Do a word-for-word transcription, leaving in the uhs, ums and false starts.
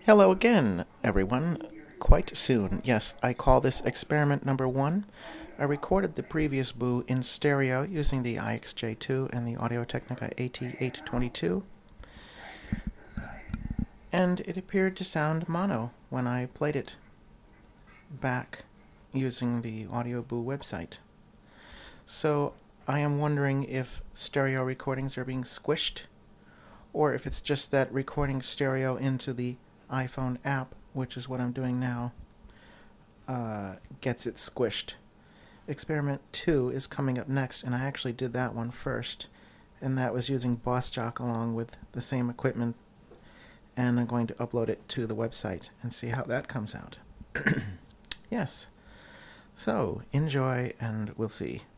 Hello again, everyone. Quite soon. Yes, I call this experiment number one. I recorded the previous Boo in stereo using the I X J two and the Audio-Technica A T eight twenty-two. And it appeared to sound mono when I played it back using the Audio Boo website. So I am wondering if stereo recordings are being squished, or if it's just that recording stereo into the iPhone app, which is what I'm doing now, uh, gets it squished. Experiment two is coming up next, and I actually did that one first, and that was using BossJock along with the same equipment, and I'm going to upload it to the website and see how that comes out. Yes. So, enjoy, and we'll see.